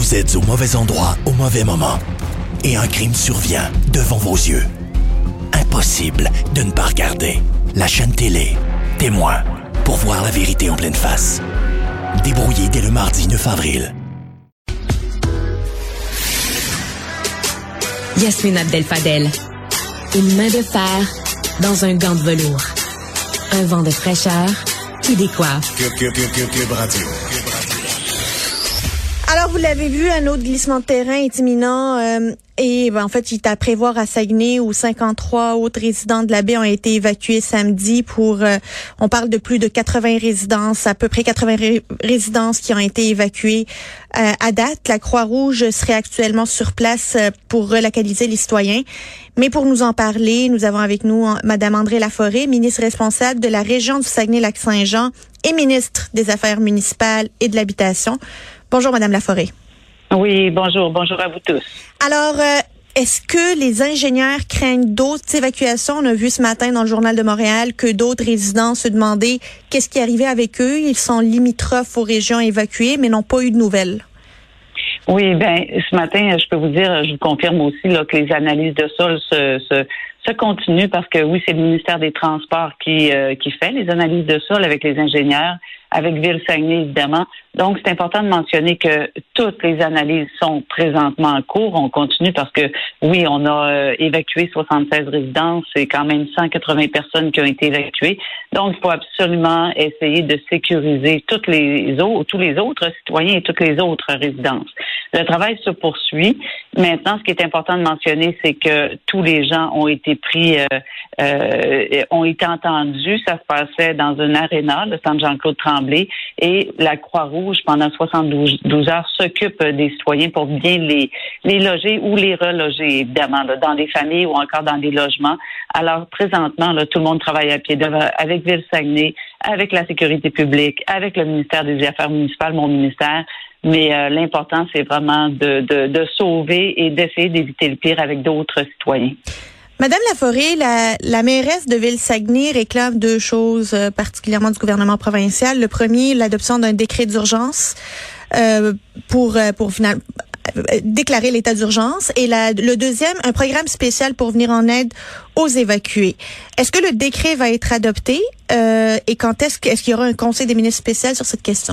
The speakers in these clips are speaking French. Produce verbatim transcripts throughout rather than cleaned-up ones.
Vous êtes au mauvais endroit au mauvais moment. Et un crime survient devant vos yeux. Impossible de ne pas regarder. La chaîne télé, Témoin, pour voir la vérité en pleine face. Débrouillé dès le mardi neuf avril. Yasmine Abdel-Fadel. Une main de fer dans un gant de velours. Un vent de fraîcheur qui décoiffe. Cube, Cube, Cube, Cube, Cube Radio. Alors, vous l'avez vu, un autre glissement de terrain est imminent. Euh, et ben, en fait, il est à prévoir à Saguenay où cinquante-trois autres résidents de la baie ont été évacués samedi pour... Euh, on parle de plus de quatre-vingts résidences, à peu près quatre-vingts ré- résidences qui ont été évacuées euh, à date. La Croix-Rouge serait actuellement sur place euh, pour relocaliser les citoyens. Mais pour nous en parler, nous avons avec nous Mme Andrée Laforêt, ministre responsable de la région du Saguenay-Lac-Saint-Jean et ministre des Affaires municipales et de l'Habitation. Bonjour, Madame Laforêt. Oui, bonjour. Bonjour à vous tous. Alors, euh, est-ce que les ingénieurs craignent d'autres évacuations? On a vu ce matin dans le Journal de Montréal que d'autres résidents se demandaient qu'est-ce qui arrivait avec eux. Ils sont limitrophes aux régions évacuées, mais n'ont pas eu de nouvelles. Oui, ben ce matin, je peux vous dire, je vous confirme aussi là, que les analyses de sol se, se, se continuent parce que oui, c'est le ministère des Transports qui, euh, qui fait les analyses de sol avec les ingénieurs, avec Ville-Saguenay, évidemment. Donc, c'est important de mentionner que toutes les analyses sont présentement en cours. On continue parce que, oui, on a euh, évacué soixante-seize résidences. C'est quand même cent quatre-vingts personnes qui ont été évacuées. Donc, il faut absolument essayer de sécuriser toutes les autres, tous les autres citoyens et toutes les autres résidences. Le travail se poursuit. Maintenant, ce qui est important de mentionner, c'est que tous les gens ont été pris, euh, euh, ont été entendus. Ça se passait dans un aréna, le centre Jean-Claude Tremblay, et la Croix-Rouge, pendant soixante-douze heures, s'occupe des citoyens pour bien les, les loger ou les reloger, évidemment, là, dans des familles ou encore dans des logements. Alors, présentement, là, tout le monde travaille à pied d'œuvre avec Ville-Saguenay, avec la sécurité publique, avec le ministère des Affaires municipales, mon ministère. Mais euh, l'important, c'est vraiment de, de, de sauver et d'essayer d'éviter le pire avec d'autres citoyens. Madame Laforêt, la, la mairesse de Ville-Saguenay réclame deux choses, euh, particulièrement du gouvernement provincial. Le premier, l'adoption d'un décret d'urgence euh, pour euh, pour final, euh, déclarer l'état d'urgence. Et la, le deuxième, un programme spécial pour venir en aide aux évacués. Est-ce que le décret va être adopté euh, et quand est-ce, est-ce qu'il y aura un conseil des ministres spécial sur cette question?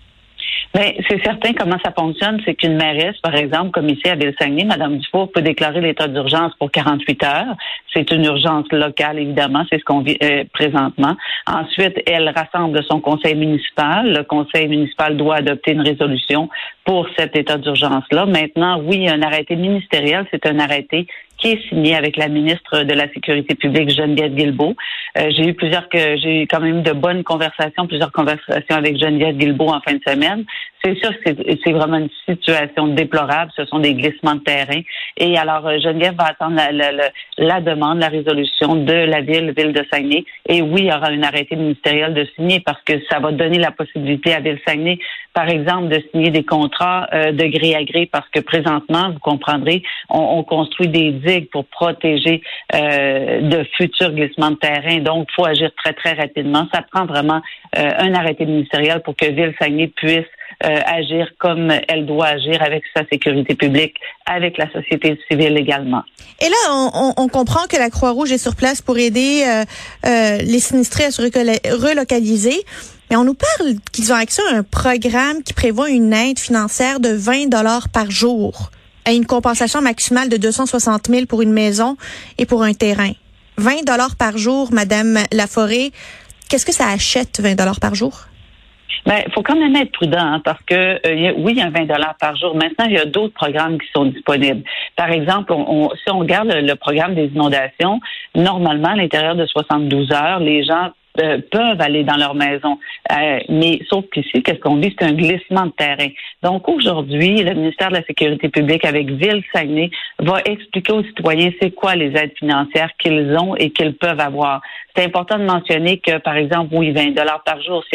Bien, c'est certain comment ça fonctionne, c'est qu'une mairesse, par exemple, comme ici à Ville-Saguenay, Mme Dufour peut déclarer l'état d'urgence pour quarante-huit heures. C'est une urgence locale, évidemment, c'est ce qu'on vit euh, présentement. Ensuite, elle rassemble son conseil municipal. Le conseil municipal doit adopter une résolution pour cet état d'urgence-là. Maintenant, oui, un arrêté ministériel, c'est un arrêté qui est signé avec la ministre de la Sécurité publique, Geneviève Guilbeault. Euh, j'ai eu plusieurs, que j'ai eu quand même eu de bonnes conversations, plusieurs conversations avec Geneviève Guilbeault en fin de semaine. C'est sûr que c'est, c'est vraiment une situation déplorable. Ce sont des glissements de terrain. Et alors, Geneviève va attendre la, la, la, la demande, la résolution de la ville, ville de Saguenay. Et oui, il y aura un arrêté ministériel de signer parce que ça va donner la possibilité à Ville-Saguenay, par exemple, de signer des contrats euh, de gré à gré parce que présentement, vous comprendrez, on, on construit des digues pour protéger euh, de futurs glissements de terrain. Donc, il faut agir très, très rapidement. Ça prend vraiment euh, un arrêté ministériel pour que Ville-Saguenay puisse Euh, agir comme elle doit agir avec sa sécurité publique, avec la société civile également. Et là, on, on, on comprend que la Croix-Rouge est sur place pour aider euh, euh, les sinistrés à se relocaliser. Mais on nous parle qu'ils ont accès à un programme qui prévoit une aide financière de vingt dollars par jour et une compensation maximale de deux cent soixante mille pour une maison et pour un terrain. vingt dollars par jour, Madame Laforêt. Qu'est-ce que ça achète, vingt dollars par jour? Ben, il faut quand même être prudent hein, parce que euh, y a, oui, il y a vingt dollars par jour. Maintenant, il y a d'autres programmes qui sont disponibles. Par exemple, on, on, si on regarde le, le programme des inondations, normalement, à l'intérieur de soixante-douze heures, les gens euh, peuvent aller dans leur maison. Euh, mais sauf qu'ici, qu'est-ce qu'on vit? C'est un glissement de terrain. Donc aujourd'hui, le ministère de la Sécurité publique avec Ville-Saguenay va expliquer aux citoyens c'est quoi les aides financières qu'ils ont et qu'ils peuvent avoir. C'est important de mentionner que, par exemple, oui, vingt dollars par jour, s'il y a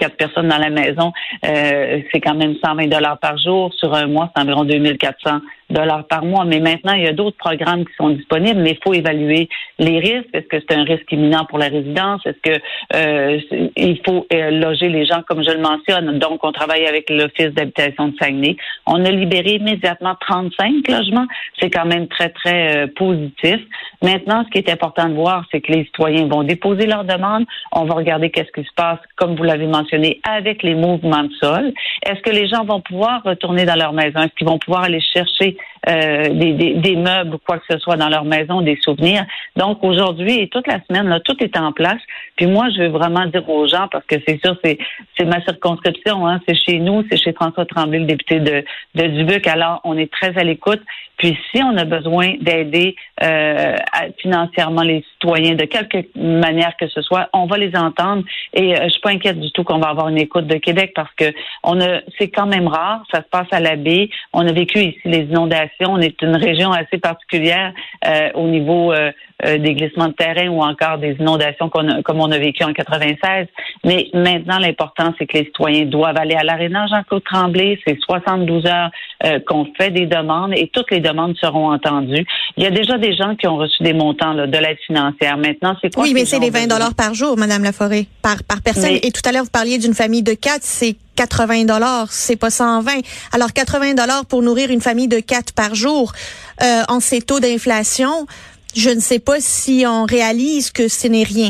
quatre personnes dans la maison, euh, c'est quand même cent vingt dollars par jour. Sur un mois, c'est environ deux mille quatre cents dollars par mois. Mais maintenant, il y a d'autres programmes qui sont disponibles, mais il faut évaluer les risques. Est-ce que c'est un risque imminent pour la résidence? Est-ce que euh, il faut euh, loger les gens, comme je le mentionne? Donc, on travaille avec l'Office d'habitation de Saguenay. On a libéré immédiatement trente-cinq logements. C'est quand même très, très euh, positif. Maintenant, ce qui est important de voir, c'est que les citoyens vont déposer leurs demandes. On va regarder qu'est-ce qui se passe, comme vous l'avez mentionné, avec les mouvements de sol. Est-ce que les gens vont pouvoir retourner dans leur maison? Est-ce qu'ils vont pouvoir aller chercher euh, des, des, des meubles ou quoi que ce soit dans leur maison, des souvenirs? Donc, aujourd'hui et toute la semaine, là, tout est en place. Puis moi, je veux vraiment dire aux gens, parce que c'est sûr, c'est, c'est ma circonscription, hein, c'est chez nous, c'est chez François Tremblay, le député de, de Dubuque. Alors, on est très à l'écoute. Puis si on a besoin d'aider euh, financièrement les citoyens de quelque manière que ce soit, on va les entendre. Et euh, je suis pas inquiète du tout qu'on va avoir une écoute de Québec, parce que on a, c'est quand même rare. Ça se passe à la baie. On a vécu ici les inondations. On est une région assez particulière euh, au niveau euh, euh, des glissements de terrain ou encore des inondations qu'on a, comme on a vécu en quatre-vingt-seize. Mais maintenant, l'important, c'est que les citoyens doivent aller à l'aréna Jean-Claude Tremblay. C'est soixante-douze heures euh, qu'on fait des demandes et toutes les demandes seront entendues. Il y a déjà des gens qui ont reçu des montants là, de l'aide financière. Maintenant, c'est quoi? Oui, mais c'est les vingt dollars par jour, Madame Laforêt, par, par personne. Mais... Et tout à l'heure, vous parliez d'une famille de quatre, c'est quatre-vingts dollars, c'est pas cent vingt. Alors, quatre-vingts dollars pour nourrir une famille de quatre par jour, euh, en ces taux d'inflation, je ne sais pas si on réalise que ce n'est rien.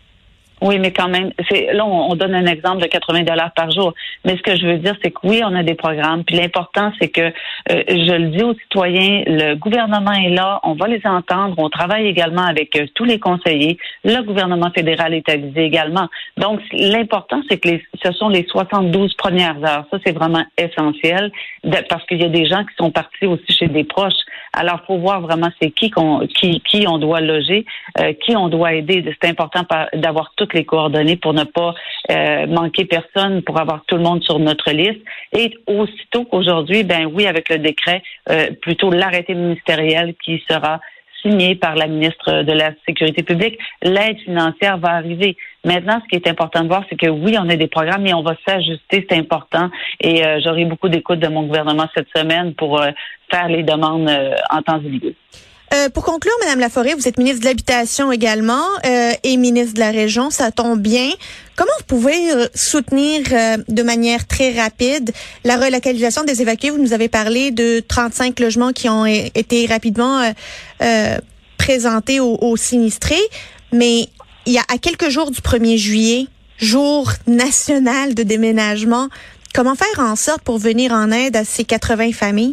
Oui, mais quand même, c'est là on, on donne un exemple de quatre-vingts dollars par jour. Mais ce que je veux dire, c'est que oui, on a des programmes. Puis l'important, c'est que euh, je le dis aux citoyens, le gouvernement est là, on va les entendre. On travaille également avec euh, tous les conseillers. Le gouvernement fédéral est avisé également. Donc l'important, c'est que les, ce sont les soixante-douze premières heures. Ça, c'est vraiment essentiel de, parce qu'il y a des gens qui sont partis aussi chez des proches. Alors, faut voir vraiment c'est qui qu'on, qui, qui on doit loger, euh, qui on doit aider. C'est important par, d'avoir toutes les coordonnées pour ne pas euh, manquer personne, pour avoir tout le monde sur notre liste. Et aussitôt qu'aujourd'hui, ben oui, avec le décret, euh, plutôt l'arrêté ministériel qui sera signé par la ministre de la Sécurité publique, l'aide financière va arriver. Maintenant, ce qui est important de voir, c'est que oui, on a des programmes, mais on va s'ajuster, c'est important. Et euh, j'aurai beaucoup d'écoute de mon gouvernement cette semaine pour euh, faire les demandes euh, en temps et lieu. Euh, pour conclure, Madame Laforêt, vous êtes ministre de l'Habitation également euh, et ministre de la Région, ça tombe bien. Comment vous pouvez euh, soutenir euh, de manière très rapide la relocalisation des évacués? Vous nous avez parlé de trente-cinq logements qui ont été rapidement euh, euh, présentés aux, aux sinistrés, mais il y a à quelques jours du premier juillet, jour national de déménagement, comment faire en sorte pour venir en aide à ces quatre-vingts familles?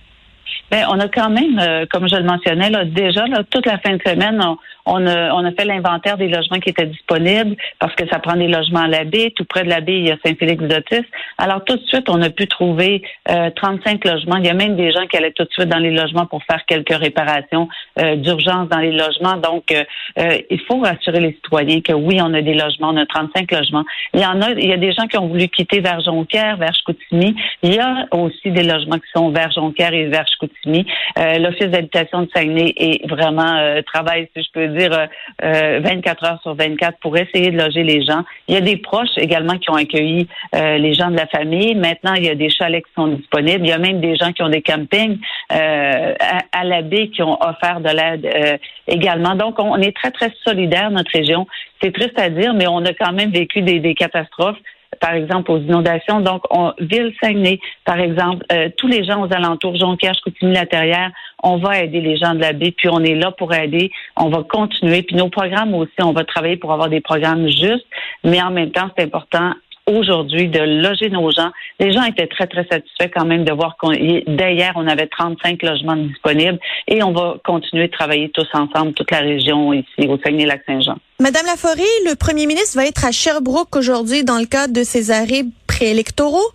Ben, on a quand même, euh, comme je le mentionnais, là, déjà, là, toute la fin de semaine, on, on, a, on a fait l'inventaire des logements qui étaient disponibles parce que ça prend des logements à la baie. Tout près de la baie, il y a Saint-Félix-d'Otis. Alors, tout de suite, on a pu trouver euh, trente-cinq logements. Il y a même des gens qui allaient tout de suite dans les logements pour faire quelques réparations euh, d'urgence dans les logements. Donc, euh, euh, il faut rassurer les citoyens que oui, on a des logements, on a trente-cinq logements. Il y en a, il y a des gens qui ont voulu quitter vers Jonquière, vers Chicoutimi. Il y a aussi des logements qui sont vers Jonquière et vers Chicoutimi. Euh, L'Office d'habitation de Saguenay est vraiment euh, travaille, si je peux dire, euh, vingt-quatre heures sur vingt-quatre pour essayer de loger les gens. Il y a des proches également qui ont accueilli euh, les gens de la famille. Maintenant, il y a des chalets qui sont disponibles. Il y a même des gens qui ont des campings euh, à, à la baie qui ont offert de l'aide euh, également. Donc, on est très, très solidaire, notre région. C'est triste à dire, mais on a quand même vécu des, des catastrophes. Par exemple, aux inondations. Donc, on, Ville-Saguenay, par exemple, euh, tous les gens aux alentours, Jonquière, Chicoutimi-Laterrière, on va aider les gens de la baie, puis on est là pour aider. On va continuer. Puis nos programmes aussi, on va travailler pour avoir des programmes justes, mais en même temps, c'est important aujourd'hui de loger nos gens. Les gens étaient très, très satisfaits quand même de voir qu'on, d'hier, on avait trente-cinq logements disponibles et on va continuer de travailler tous ensemble, toute la région ici, au Saguenay-Lac-Saint-Jean. Madame Laforêt, le premier ministre va être à Sherbrooke aujourd'hui dans le cadre de ses arrêts préélectoraux.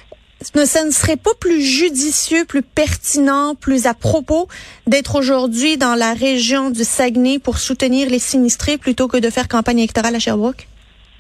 Ce ne serait pas plus judicieux, plus pertinent, plus à propos d'être aujourd'hui dans la région du Saguenay pour soutenir les sinistrés plutôt que de faire campagne électorale à Sherbrooke?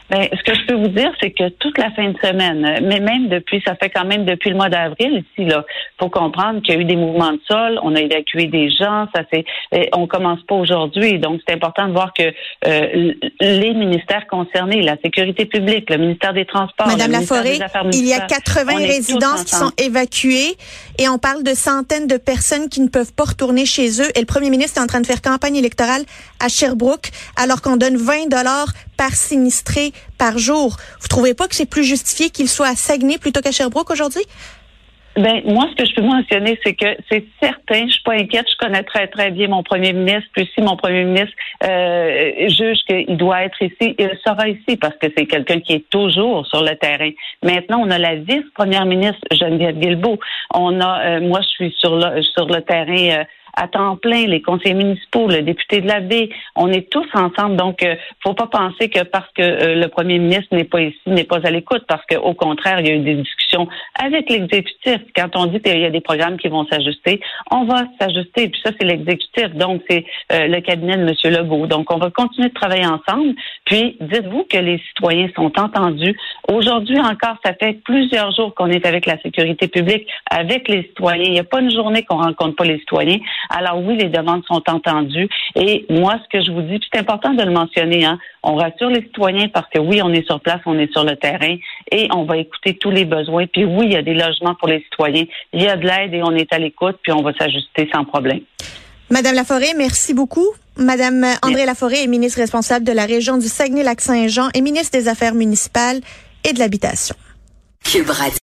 Ben, ce que je peux vous dire, c'est que toute la fin de semaine, mais même depuis, ça fait quand même depuis le mois d'avril ici, là, faut comprendre qu'il y a eu des mouvements de sol, on a évacué des gens, ça c'est, on commence pas aujourd'hui, donc c'est important de voir que euh, les ministères concernés, la sécurité publique, le ministère des Transports, Madame le ministère Laforêt, des Affaires il y a municipales, quatre-vingts résidences qui sont évacuées et on parle de centaines de personnes qui ne peuvent pas retourner chez eux et le premier ministre est en train de faire campagne électorale à Sherbrooke alors qu'on donne vingt dollars par sinistré par jour. Vous trouvez pas que c'est plus justifié qu'il soit à Saguenay plutôt qu'à Sherbrooke aujourd'hui? Ben moi, ce que je peux mentionner, c'est que c'est certain, je suis pas inquiète, je connais très très bien mon premier ministre, puis si mon premier ministre euh, juge qu'il doit être ici, il sera ici parce que c'est quelqu'un qui est toujours sur le terrain. Maintenant, on a la vice-première ministre Geneviève Guilbeault. On a, euh, moi, je suis sur le sur le terrain. Euh, à temps plein, les conseillers municipaux, le député de la baie, on est tous ensemble. Donc, euh, faut pas penser que parce que euh, le premier ministre n'est pas ici, n'est pas à l'écoute, parce qu'au contraire, il y a eu des discussions avec l'exécutif. Quand on dit qu'il y a des programmes qui vont s'ajuster, on va s'ajuster. Puis ça, c'est l'exécutif. Donc, c'est euh, le cabinet de M. Legault. Donc, on va continuer de travailler ensemble. Puis, dites-vous que les citoyens sont entendus. Aujourd'hui encore, ça fait plusieurs jours qu'on est avec la sécurité publique, avec les citoyens. Il n'y a pas une journée qu'on rencontre pas les citoyens. Alors oui, les demandes sont entendues. Et moi, ce que je vous dis, puis c'est important de le mentionner, hein, on rassure les citoyens parce que oui, on est sur place, on est sur le terrain et on va écouter tous les besoins. Puis oui, il y a des logements pour les citoyens. Il y a de l'aide et on est à l'écoute, puis on va s'ajuster sans problème. Madame Laforêt, merci beaucoup. Madame André Laforêt est ministre responsable de la région du Saguenay-Lac-Saint-Jean et ministre des Affaires municipales et de l'Habitation.